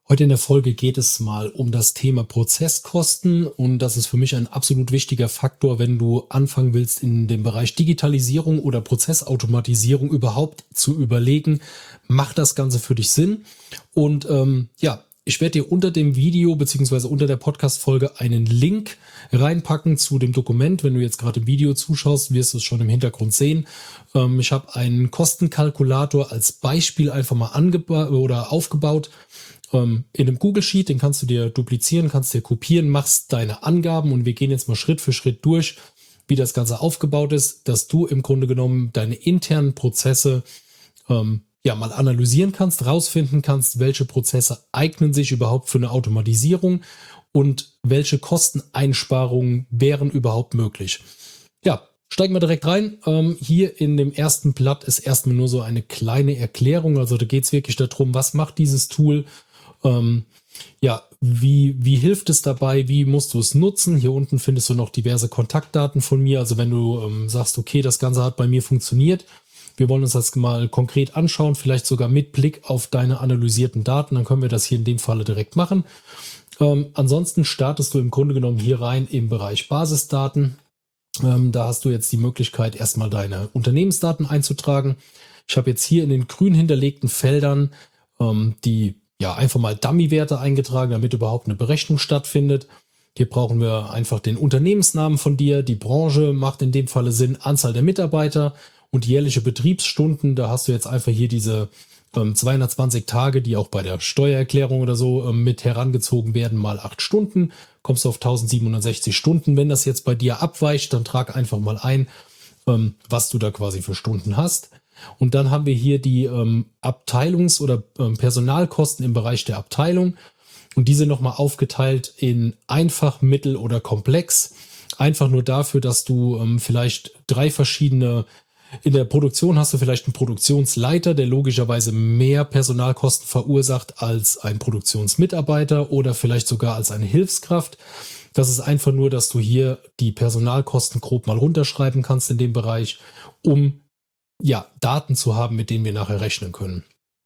Heute in der Folge geht es mal um das Thema Prozesskosten und das ist für mich ein absolut wichtiger Faktor, wenn du anfangen willst, in dem Bereich Digitalisierung oder Prozessautomatisierung überhaupt zu überlegen, macht das Ganze für dich Sinn? Und ich werde dir unter dem Video beziehungsweise unter der Podcast-Folge einen Link reinpacken zu dem Dokument. Wenn du jetzt gerade im Video zuschaust, wirst du es schon im Hintergrund sehen. Ich habe einen Kostenkalkulator als Beispiel einfach mal aufgebaut. In einem Google Sheet, den kannst du dir duplizieren, kannst dir kopieren, machst deine Angaben und wir gehen jetzt mal Schritt für Schritt durch, wie das Ganze aufgebaut ist, dass du im Grunde genommen deine internen Prozesse mal analysieren kannst, rausfinden kannst, welche Prozesse eignen sich überhaupt für eine Automatisierung und welche Kosteneinsparungen wären überhaupt möglich. Ja, steigen wir direkt rein. Hier in dem ersten Blatt ist erstmal nur so eine kleine Erklärung, also da geht es wirklich darum, was macht dieses Tool, wie hilft es dabei? Wie musst du es nutzen? Hier unten findest du noch diverse Kontaktdaten von mir. Also wenn du sagst, okay, das Ganze hat bei mir funktioniert, wir wollen uns das mal konkret anschauen, vielleicht sogar mit Blick auf deine analysierten Daten, dann können wir das hier in dem Falle direkt machen. Ansonsten startest du im Grunde genommen hier rein im Bereich Basisdaten. Da hast du jetzt die Möglichkeit, erstmal deine Unternehmensdaten einzutragen. Ich habe jetzt hier in den grün hinterlegten Feldern einfach mal Dummy-Werte eingetragen, damit überhaupt eine Berechnung stattfindet. Hier brauchen wir einfach den Unternehmensnamen von dir, die Branche macht in dem Falle Sinn, Anzahl der Mitarbeiter und jährliche Betriebsstunden. Da hast du jetzt einfach hier diese 220 Tage, die auch bei der Steuererklärung oder so mit herangezogen werden, mal 8 Stunden. Kommst du auf 1760 Stunden. Wenn das jetzt bei dir abweicht, dann trag einfach mal ein, was du da quasi für Stunden hast. Und dann haben wir hier die Abteilungs- oder Personalkosten im Bereich der Abteilung. Und diese nochmal aufgeteilt in einfach, mittel oder komplex. Einfach nur dafür, dass du vielleicht 3 verschiedene, in der Produktion hast du vielleicht einen Produktionsleiter, der logischerweise mehr Personalkosten verursacht als ein Produktionsmitarbeiter oder vielleicht sogar als eine Hilfskraft. Das ist einfach nur, dass du hier die Personalkosten grob mal runterschreiben kannst in dem Bereich, um Daten zu haben, mit denen wir nachher rechnen können.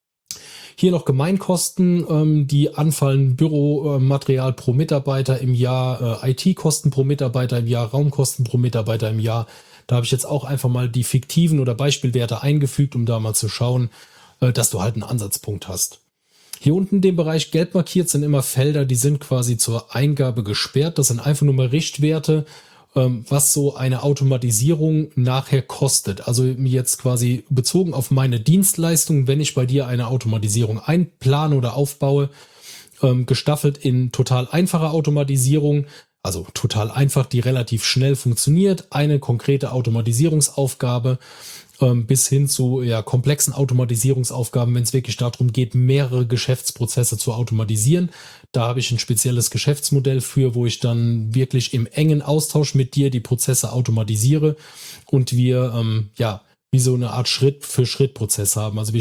Hier noch Gemeinkosten, die anfallen: Büromaterial pro Mitarbeiter im Jahr, IT-Kosten pro Mitarbeiter im Jahr, Raumkosten pro Mitarbeiter im Jahr. Da habe ich jetzt auch einfach mal die fiktiven oder Beispielwerte eingefügt, um da mal zu schauen, dass du halt einen Ansatzpunkt hast. Hier unten in dem Bereich gelb markiert sind immer Felder, die sind quasi zur Eingabe gesperrt. Das sind einfach nur mal Richtwerte, was so eine Automatisierung nachher kostet. Also jetzt quasi bezogen auf meine Dienstleistung, wenn ich bei dir eine Automatisierung einplane oder aufbaue, gestaffelt in total einfache Automatisierung, also total einfach, die relativ schnell funktioniert, eine konkrete Automatisierungsaufgabe, bis hin zu komplexen Automatisierungsaufgaben, wenn es wirklich darum geht, mehrere Geschäftsprozesse zu automatisieren. Da habe ich ein spezielles Geschäftsmodell für, wo ich dann wirklich im engen Austausch mit dir die Prozesse automatisiere und wir wie so eine Art Schritt-für-Schritt-Prozess haben. Also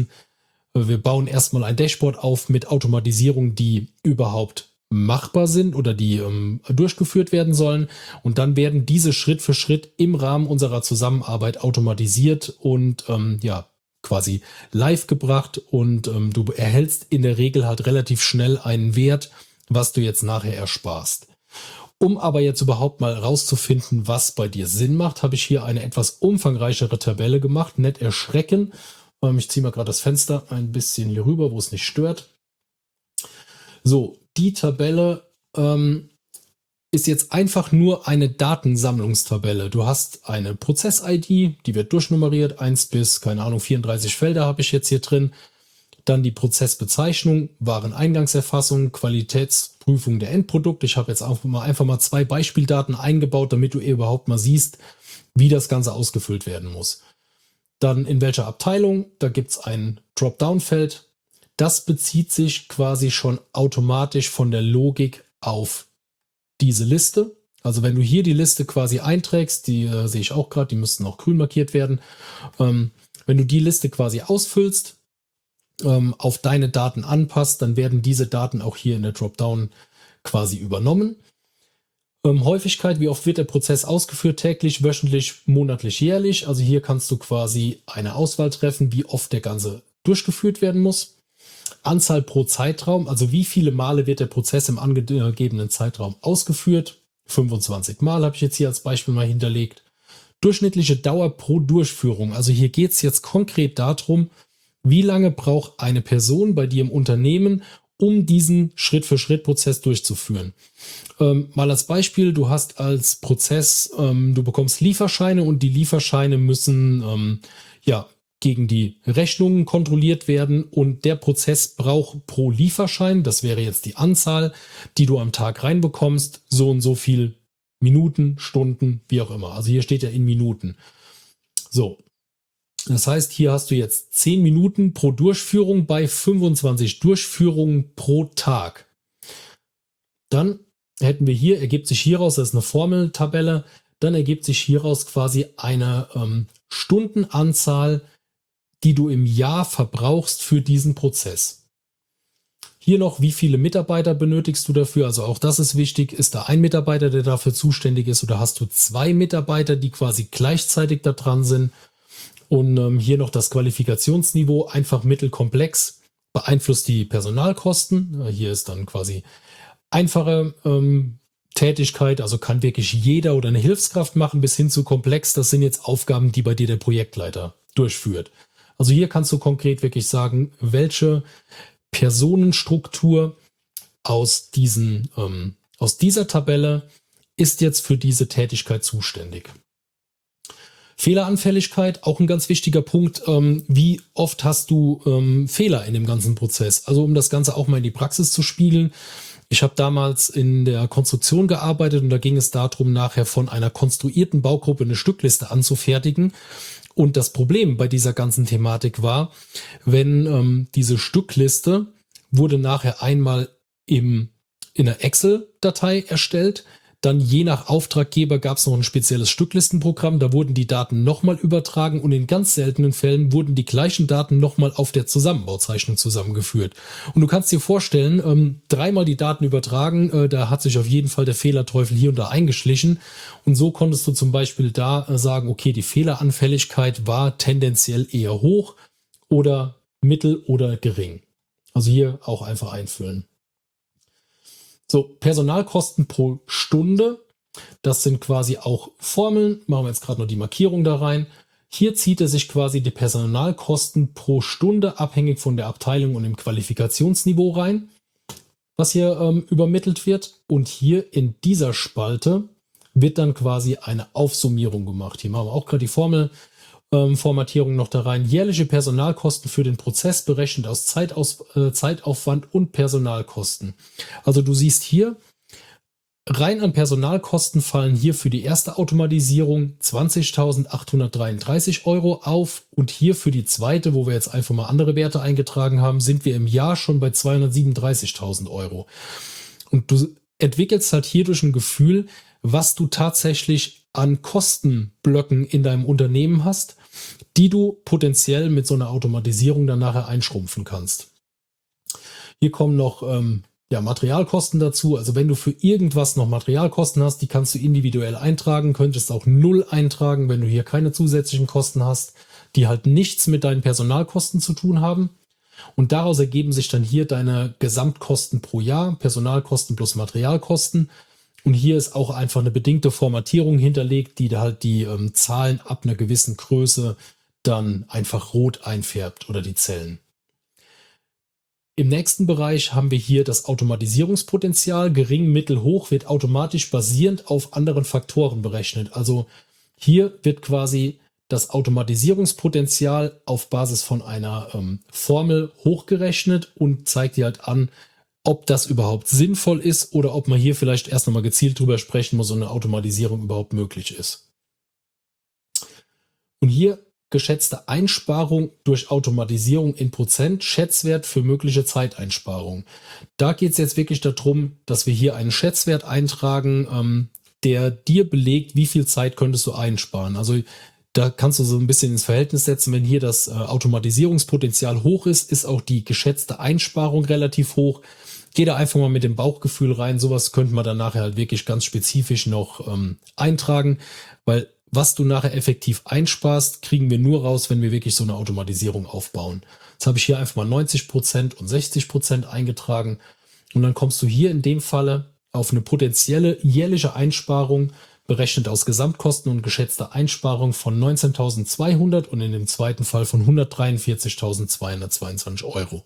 wir bauen erstmal ein Dashboard auf mit Automatisierung, die überhaupt machbar sind oder die durchgeführt werden sollen. Und dann werden diese Schritt für Schritt im Rahmen unserer Zusammenarbeit automatisiert und quasi live gebracht. Und du erhältst in der Regel halt relativ schnell einen Wert, was du jetzt nachher ersparst. Um aber jetzt überhaupt mal rauszufinden, was bei dir Sinn macht, habe ich hier eine etwas umfangreichere Tabelle gemacht. Nicht erschrecken. Ich ziehe mal gerade das Fenster ein bisschen hier rüber, wo es nicht stört. So, die Tabelle ist jetzt einfach nur eine Datensammlungstabelle. Du hast eine Prozess-ID, die wird durchnummeriert, 1 bis, 34 Felder habe ich jetzt hier drin. Dann die Prozessbezeichnung, Wareneingangserfassung, Qualitätsprüfung der Endprodukte. Ich habe jetzt einfach mal 2 Beispieldaten eingebaut, damit du überhaupt mal siehst, wie das Ganze ausgefüllt werden muss. Dann in welcher Abteilung, da gibt es ein Dropdown-Feld. Das bezieht sich quasi schon automatisch von der Logik auf diese Liste. Also wenn du hier die Liste quasi einträgst, die sehe ich auch gerade, die müssten auch grün markiert werden. Wenn du die Liste quasi ausfüllst, auf deine Daten anpasst, dann werden diese Daten auch hier in der Dropdown quasi übernommen. Häufigkeit, wie oft wird der Prozess ausgeführt? Täglich, wöchentlich, monatlich, jährlich. Also hier kannst du quasi eine Auswahl treffen, wie oft der Ganze durchgeführt werden muss. Anzahl pro Zeitraum, also wie viele Male wird der Prozess im angegebenen Zeitraum ausgeführt. 25 Mal habe ich jetzt hier als Beispiel mal hinterlegt. Durchschnittliche Dauer pro Durchführung. Also hier geht es jetzt konkret darum, wie lange braucht eine Person bei dir im Unternehmen, um diesen Schritt-für-Schritt-Prozess durchzuführen. Mal als Beispiel, du hast als Prozess, du bekommst Lieferscheine und die Lieferscheine müssen gegen die Rechnungen kontrolliert werden und der Prozess braucht pro Lieferschein, das wäre jetzt die Anzahl, die du am Tag reinbekommst, so und so viel Minuten, Stunden, wie auch immer. Also hier steht ja in Minuten. So, das heißt, hier hast du jetzt 10 Minuten pro Durchführung bei 25 Durchführungen pro Tag. Dann hätten wir hier, ergibt sich hieraus, das ist eine Formeltabelle, dann ergibt sich hieraus quasi eine Stundenanzahl, die du im Jahr verbrauchst für diesen Prozess. Hier noch, wie viele Mitarbeiter benötigst du dafür? Also auch das ist wichtig. Ist da ein Mitarbeiter, der dafür zuständig ist, oder hast du 2 Mitarbeiter, die quasi gleichzeitig da dran sind? Und hier noch das Qualifikationsniveau, einfach mittelkomplex, beeinflusst die Personalkosten. Hier ist dann quasi einfache Tätigkeit, also kann wirklich jeder oder eine Hilfskraft machen, bis hin zu komplex. Das sind jetzt Aufgaben, die bei dir der Projektleiter durchführt. Also hier kannst du konkret wirklich sagen, welche Personenstruktur aus dieser Tabelle ist jetzt für diese Tätigkeit zuständig. Fehleranfälligkeit, auch ein ganz wichtiger Punkt. Wie oft hast du Fehler in dem ganzen Prozess? Also um das Ganze auch mal in die Praxis zu spiegeln. Ich habe damals in der Konstruktion gearbeitet und da ging es darum, nachher von einer konstruierten Baugruppe eine Stückliste anzufertigen. Und das Problem bei dieser ganzen Thematik war, wenn diese Stückliste wurde nachher einmal in einer Excel-Datei erstellt, dann je nach Auftraggeber gab es noch ein spezielles Stücklistenprogramm, da wurden die Daten nochmal übertragen und in ganz seltenen Fällen wurden die gleichen Daten nochmal auf der Zusammenbauzeichnung zusammengeführt. Und du kannst dir vorstellen, 3-mal die Daten übertragen, da hat sich auf jeden Fall der Fehlerteufel hier und da eingeschlichen. Und so konntest du zum Beispiel da sagen, okay, die Fehleranfälligkeit war tendenziell eher hoch oder mittel oder gering. Also hier auch einfach einfüllen. So, Personalkosten pro Stunde, das sind quasi auch Formeln. Machen wir jetzt gerade noch die Markierung da rein. Hier zieht er sich quasi die Personalkosten pro Stunde abhängig von der Abteilung und dem Qualifikationsniveau rein, was hier übermittelt wird. Und hier in dieser Spalte wird dann quasi eine Aufsummierung gemacht. Hier machen wir auch gerade die Formatierung noch da rein. Jährliche Personalkosten für den Prozess berechnet aus Zeitaufwand und Personalkosten. Also du siehst hier, rein an Personalkosten fallen hier für die erste Automatisierung 20.833 Euro auf und hier für die zweite, wo wir jetzt einfach mal andere Werte eingetragen haben, sind wir im Jahr schon bei 237.000 Euro. Und du entwickelst halt hierdurch ein Gefühl, was du tatsächlich an Kostenblöcken in deinem Unternehmen hast, die du potenziell mit so einer Automatisierung dann nachher einschrumpfen kannst. Hier kommen noch Materialkosten dazu. Also wenn du für irgendwas noch Materialkosten hast, die kannst du individuell eintragen, könntest auch 0 eintragen, wenn du hier keine zusätzlichen Kosten hast, die halt nichts mit deinen Personalkosten zu tun haben. Und daraus ergeben sich dann hier deine Gesamtkosten pro Jahr, Personalkosten plus Materialkosten. Und hier ist auch einfach eine bedingte Formatierung hinterlegt, die da halt die Zahlen ab einer gewissen Größe dann einfach rot einfärbt oder die Zellen. Im nächsten Bereich haben wir hier das Automatisierungspotenzial. Gering, mittel, hoch wird automatisch basierend auf anderen Faktoren berechnet. Also hier wird quasi das Automatisierungspotenzial auf Basis von einer Formel hochgerechnet und zeigt dir halt an, ob das überhaupt sinnvoll ist oder ob man hier vielleicht erst nochmal gezielt drüber sprechen muss, so eine Automatisierung überhaupt möglich ist. Und hier geschätzte Einsparung durch Automatisierung in Prozent, Schätzwert für mögliche Zeiteinsparung. Da geht es jetzt wirklich darum, dass wir hier einen Schätzwert eintragen, der dir belegt, wie viel Zeit könntest du einsparen. Also da kannst du so ein bisschen ins Verhältnis setzen, wenn hier das Automatisierungspotenzial hoch ist, ist auch die geschätzte Einsparung relativ hoch. Geh da einfach mal mit dem Bauchgefühl rein. Sowas könnte man dann nachher halt wirklich ganz spezifisch noch eintragen, weil was du nachher effektiv einsparst, kriegen wir nur raus, wenn wir wirklich so eine Automatisierung aufbauen. Jetzt habe ich hier einfach mal 90% und 60% eingetragen. Und dann kommst du hier in dem Falle auf eine potenzielle jährliche Einsparung, berechnet aus Gesamtkosten und geschätzter Einsparung von 19.200 und in dem zweiten Fall von 143.222 Euro.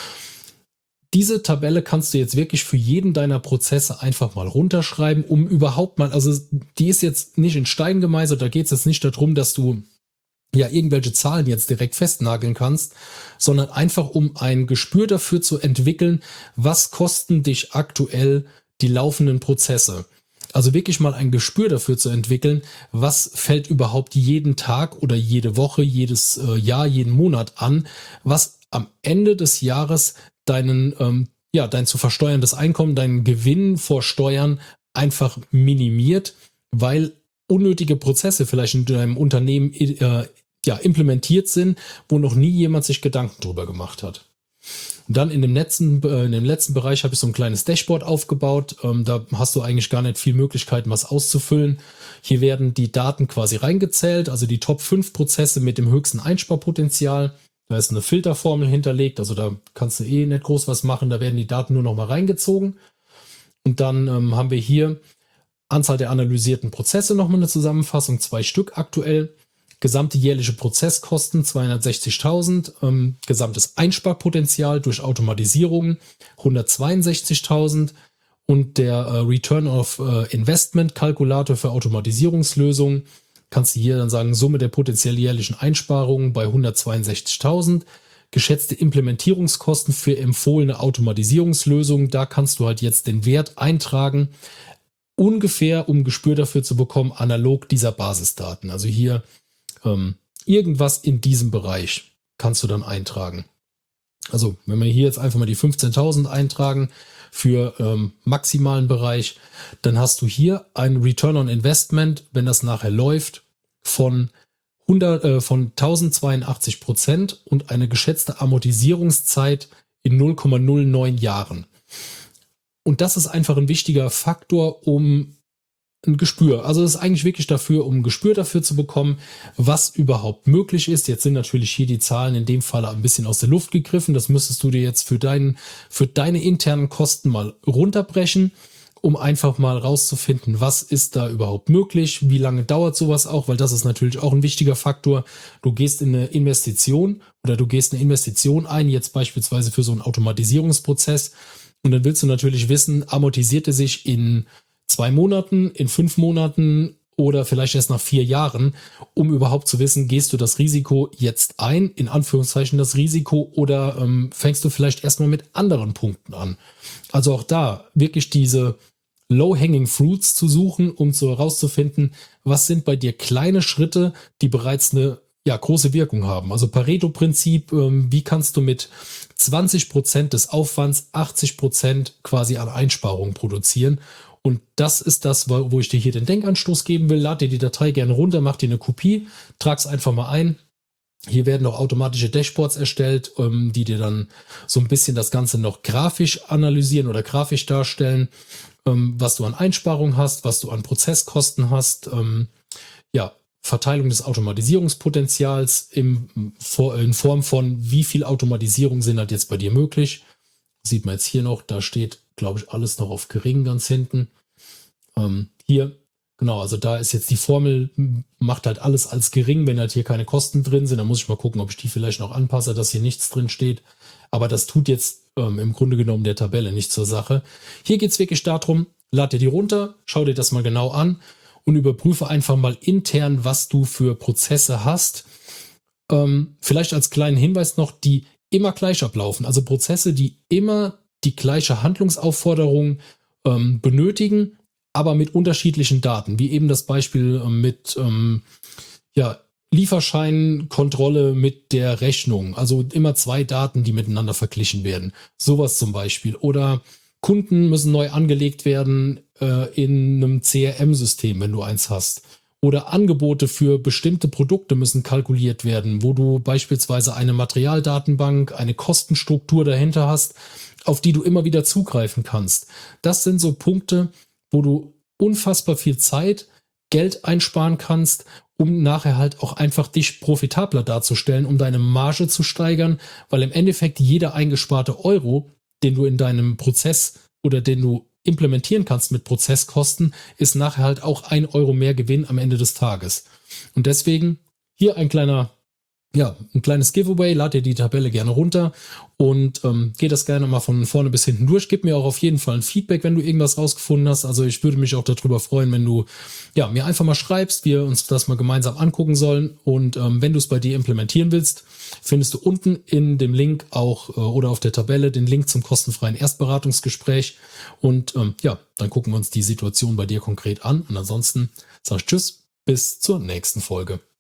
Diese Tabelle kannst du jetzt wirklich für jeden deiner Prozesse einfach mal runterschreiben, um überhaupt mal, also die ist jetzt nicht in Stein gemeißelt, da geht es jetzt nicht darum, dass du ja irgendwelche Zahlen jetzt direkt festnageln kannst, sondern einfach um ein Gespür dafür zu entwickeln, was kosten dich aktuell die laufenden Prozesse. Also wirklich mal ein Gespür dafür zu entwickeln, was fällt überhaupt jeden Tag oder jede Woche, jedes Jahr, jeden Monat an, was am Ende des Jahres dein zu versteuerndes Einkommen, deinen Gewinn vor Steuern einfach minimiert, weil unnötige Prozesse vielleicht in deinem Unternehmen implementiert sind, wo noch nie jemand sich Gedanken drüber gemacht hat. Und dann in dem letzten Bereich habe ich so ein kleines Dashboard aufgebaut. Da hast du eigentlich gar nicht viel Möglichkeiten, was auszufüllen. Hier werden die Daten quasi reingezählt, also die Top 5 Prozesse mit dem höchsten Einsparpotenzial. Da ist eine Filterformel hinterlegt, also da kannst du nicht groß was machen. Da werden die Daten nur noch mal reingezogen. Und dann haben wir hier Anzahl der analysierten Prozesse, nochmal eine Zusammenfassung, 2 Stück aktuell. Gesamte jährliche Prozesskosten 260.000, gesamtes Einsparpotenzial durch Automatisierung 162.000 und der Return of Investment Kalkulator für Automatisierungslösungen kannst du hier dann sagen, Summe der potenziell jährlichen Einsparungen bei 162.000. Geschätzte Implementierungskosten für empfohlene Automatisierungslösungen, da kannst du halt jetzt den Wert eintragen, ungefähr, um Gespür dafür zu bekommen, analog dieser Basisdaten. Also hier irgendwas in diesem Bereich kannst du dann eintragen. Also wenn wir hier jetzt einfach mal die 15.000 eintragen für maximalen Bereich, dann hast du hier ein Return on Investment, wenn das nachher läuft, von 1082% und eine geschätzte Amortisierungszeit in 0,09 Jahren. Und das ist einfach ein wichtiger Faktor, um ein Gespür. Also das ist eigentlich wirklich dafür, um ein Gespür dafür zu bekommen, was überhaupt möglich ist. Jetzt sind natürlich hier die Zahlen in dem Fall ein bisschen aus der Luft gegriffen. Das müsstest du dir jetzt für deine internen Kosten mal runterbrechen, um einfach mal rauszufinden, was ist da überhaupt möglich, wie lange dauert sowas auch, weil das ist natürlich auch ein wichtiger Faktor. Du gehst in eine Investition ein, jetzt beispielsweise für so einen Automatisierungsprozess, und dann willst du natürlich wissen, amortisiert er sich in 2 Monaten, in 5 Monaten oder vielleicht erst nach 4 Jahren, um überhaupt zu wissen, gehst du das Risiko jetzt ein, in Anführungszeichen das Risiko, oder fängst du vielleicht erstmal mit anderen Punkten an. Also auch da wirklich diese Low-Hanging Fruits zu suchen, um so herauszufinden, was sind bei dir kleine Schritte, die bereits eine große Wirkung haben. Also Pareto-Prinzip, wie kannst du mit 20% des Aufwands 80% quasi an Einsparungen produzieren? Und das ist das, wo ich dir hier den Denkanstoß geben will. Lad dir die Datei gerne runter, mach dir eine Kopie, trag's einfach mal ein. Hier werden auch automatische Dashboards erstellt, die dir dann so ein bisschen das Ganze noch grafisch analysieren oder grafisch darstellen, was du an Einsparungen hast, was du an Prozesskosten hast, Verteilung des Automatisierungspotenzials in Form von, wie viel Automatisierung sind halt jetzt bei dir möglich. Sieht man jetzt hier noch, da steht, glaube ich, alles noch auf gering ganz hinten. Hier, genau, also da ist jetzt die Formel, macht halt alles als gering, wenn halt hier keine Kosten drin sind. Dann muss ich mal gucken, ob ich die vielleicht noch anpasse, dass hier nichts drin steht. Aber das tut jetzt im Grunde genommen der Tabelle nicht zur Sache. Hier geht es wirklich darum, lad dir die runter, schau dir das mal genau an und überprüfe einfach mal intern, was du für Prozesse hast. Vielleicht als kleinen Hinweis noch, die immer gleich ablaufen. Also Prozesse, die immer die gleiche Handlungsaufforderung benötigen, aber mit unterschiedlichen Daten. Wie eben das Beispiel mit Lieferscheinkontrolle mit der Rechnung. Also immer 2 Daten, die miteinander verglichen werden. Sowas zum Beispiel. Oder Kunden müssen neu angelegt werden in einem CRM-System, wenn du eins hast. Oder Angebote für bestimmte Produkte müssen kalkuliert werden, wo du beispielsweise eine Materialdatenbank, eine Kostenstruktur dahinter hast, auf die du immer wieder zugreifen kannst. Das sind so Punkte, wo du unfassbar viel Zeit Geld einsparen kannst, um nachher halt auch einfach dich profitabler darzustellen, um deine Marge zu steigern, weil im Endeffekt jeder eingesparte Euro, den du in deinem Prozess oder den du implementieren kannst mit Prozesskosten, ist nachher halt auch 1 Euro mehr Gewinn am Ende des Tages. Und deswegen hier ein kleines Giveaway. Lad dir die Tabelle gerne runter und geh das gerne mal von vorne bis hinten durch. Gib mir auch auf jeden Fall ein Feedback, wenn du irgendwas rausgefunden hast. Also ich würde mich auch darüber freuen, wenn du mir einfach mal schreibst, wir uns das mal gemeinsam angucken sollen. Und wenn du es bei dir implementieren willst, findest du unten in dem Link auch oder auf der Tabelle den Link zum kostenfreien Erstberatungsgespräch. Und dann gucken wir uns die Situation bei dir konkret an. Und ansonsten sage ich Tschüss, bis zur nächsten Folge.